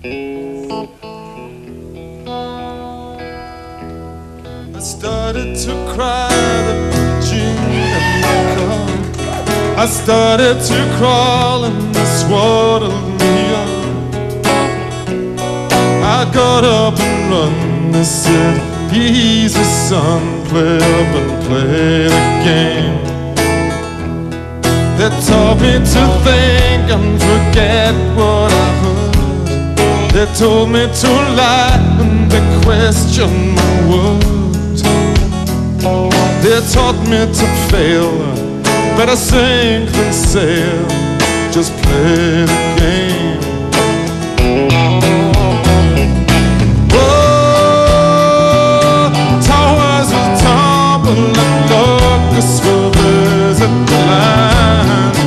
I started to cry the gin and the cup. I started to crawl in this water neon. I got up and run. They said, easy son, play up and play the game. They taught me to think and forget what I heard. They told me to lie and they questioned my words. They taught me to fail, better sink than sail. Just play the game. Oh, towers will tumble and locusts will visit the land.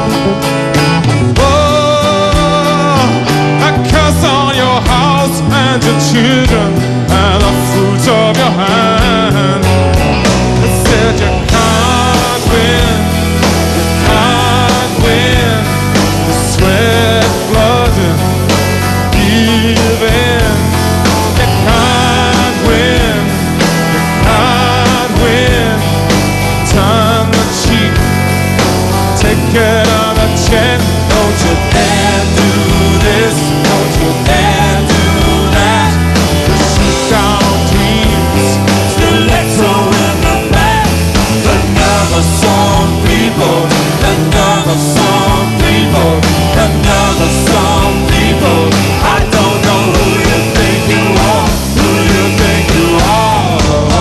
Oh, a curse on your house and your children and the fruits of your hand. They said you can't win, you can't win. You sweat blood and give in. You can't win, you can't win. Turn the cheek, take it on the chin. Don't you dare do this, don't you dare do that. You shoot down dreams, stiletto in the back. Another song, people, another song, people, another song, people. I don't know who you think you are, who you think you are.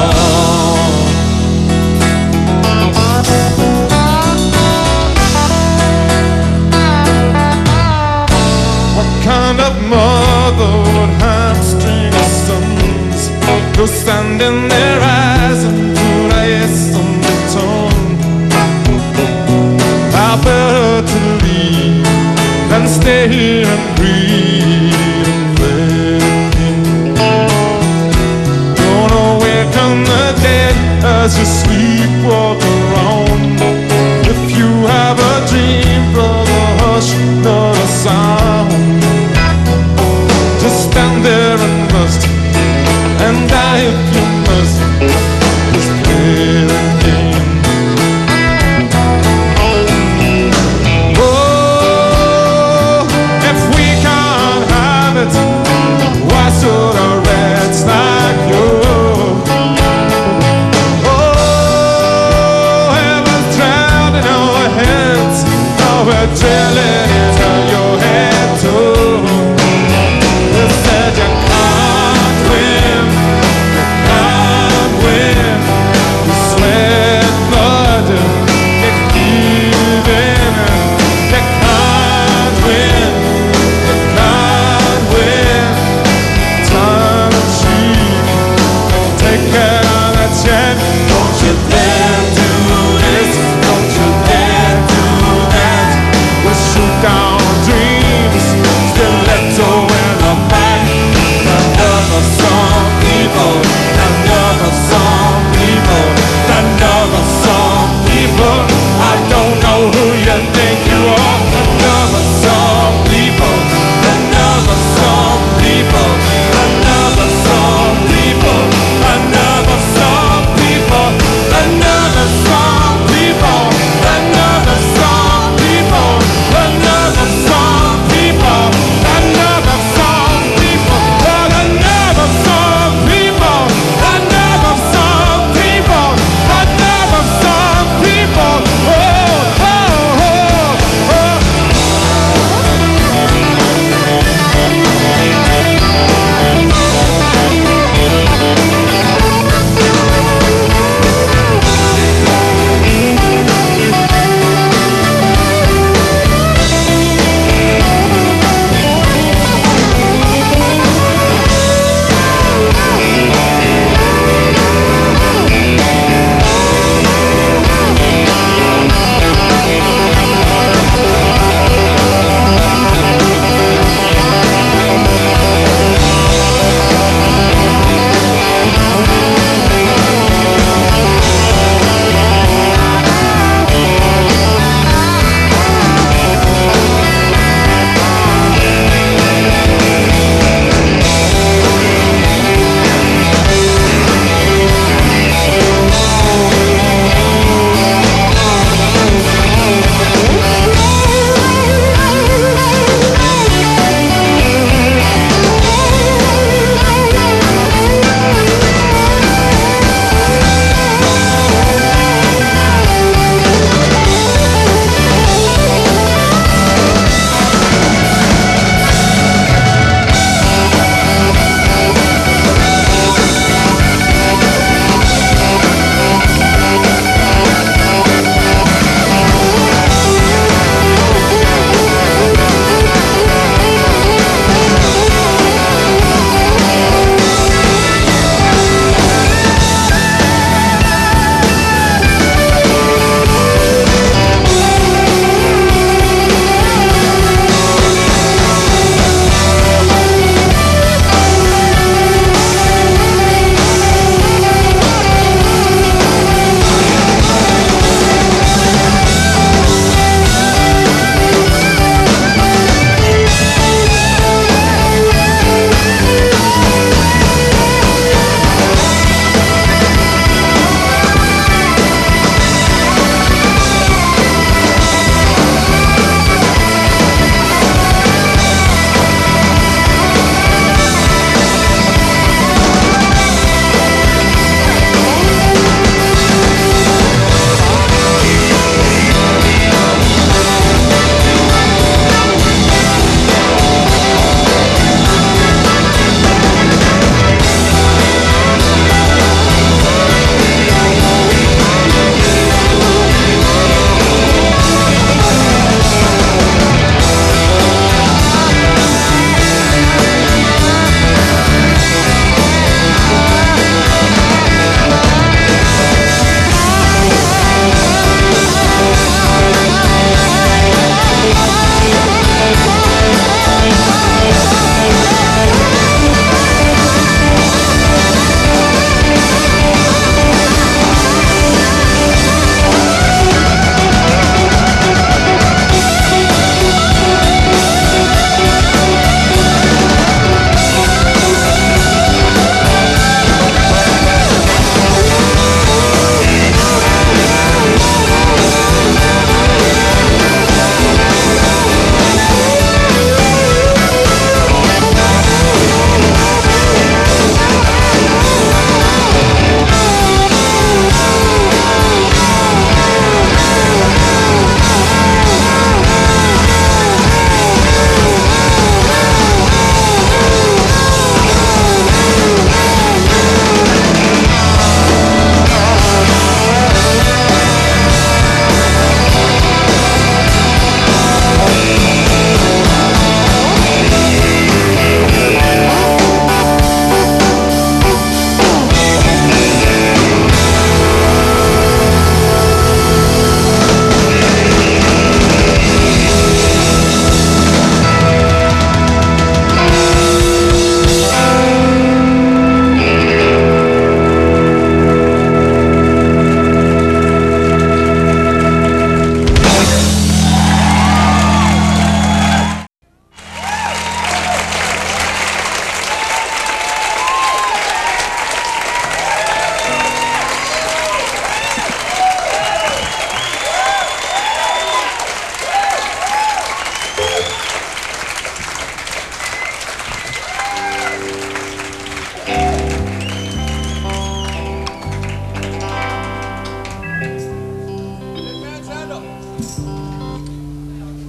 What kind of mother would hamstring her sons? Go stand in their eyes and put a yes on the tongue. I better to leave than stay here and breathe and play the king. Don't awaken the dead as you sleepwalk around. If you have a dream, brother, hush, not a sound. Just stand there and rust and die if you must. Just play the game. Oh, if we can't have it, why should a rats like you? Oh, heaven's drowning our heads. Now we're drilling into your head too. They said you can't win, you can't win. You sweat blood, you give in. You can't win, you can't win.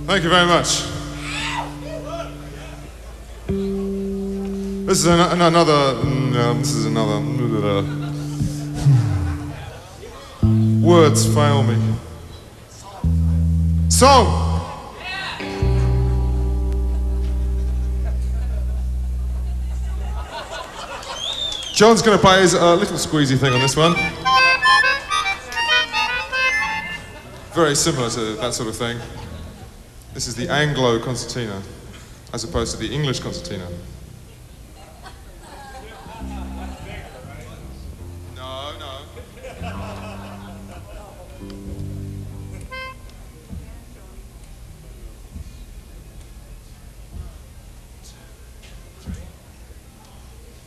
Thank you very much. This is another. Words fail me. Song. John's going to play his little squeezy thing on this one. Very similar to that sort of thing. This is the Anglo concertina, as opposed to the English concertina.